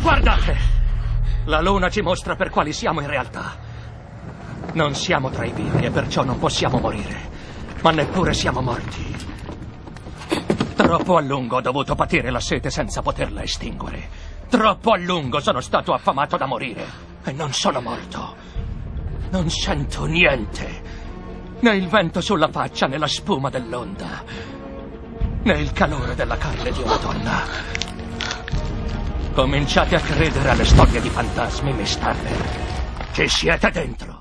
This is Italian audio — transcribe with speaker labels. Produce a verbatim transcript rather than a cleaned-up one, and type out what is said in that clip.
Speaker 1: Guardate! La luna ci mostra per quali siamo in realtà. Non siamo tra i vivi e perciò non possiamo morire. Ma neppure siamo morti. Troppo a lungo ho dovuto patire la sete senza poterla estinguere. Troppo a lungo sono stato affamato da morire. E non sono morto. Non sento niente. Né il vento sulla faccia, né la spuma dell'onda, né il calore della carne di una donna. Cominciate a credere alle storie di fantasmi, mister. Ci siete dentro.